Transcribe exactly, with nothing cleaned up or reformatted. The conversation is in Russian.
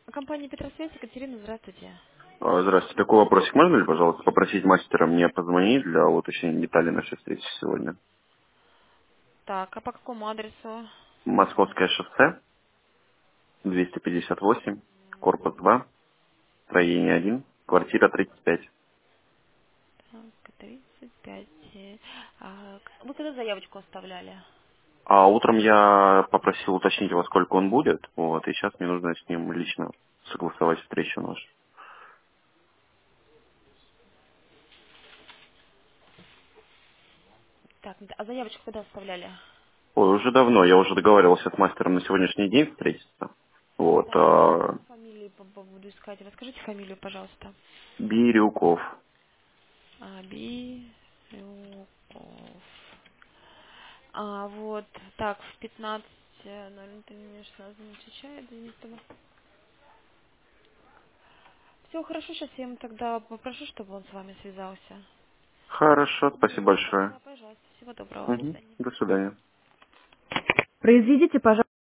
Компания Петросвязь, Екатерина, здравствуйте. А, Здравствуйте. Такой вопросик. Можно ли, пожалуйста, попросить мастера мне позвонить для уточнения деталей нашей встречи сегодня? Так, а по какому адресу? Московское шоссе, двести пятьдесят восемь, корпус два, строение один, квартира тридцать пять. Так, тридцать пять. А, вы когда заявочку оставляли? А утром я попросил уточнить, во сколько он будет, вот, и сейчас мне нужно с ним лично согласовать встречу нашу. Так, а заявочку когда оставляли? Ой, уже давно, я уже договаривался с мастером на сегодняшний день встретиться. Вот, Так, я сейчас а, по фамилии по- по- буду искать. Расскажите фамилию, пожалуйста. Бирюков. Абилюков. А, вот, так, в пятнадцать ноль три шестнадцать не отвечает, извините. Все, хорошо, сейчас я ему тогда попрошу, чтобы он с вами связался. Хорошо, спасибо большое. Да, пожалуйста. Всего доброго. До Мгм. свидания. До свидания. Произведите, пожалуйста.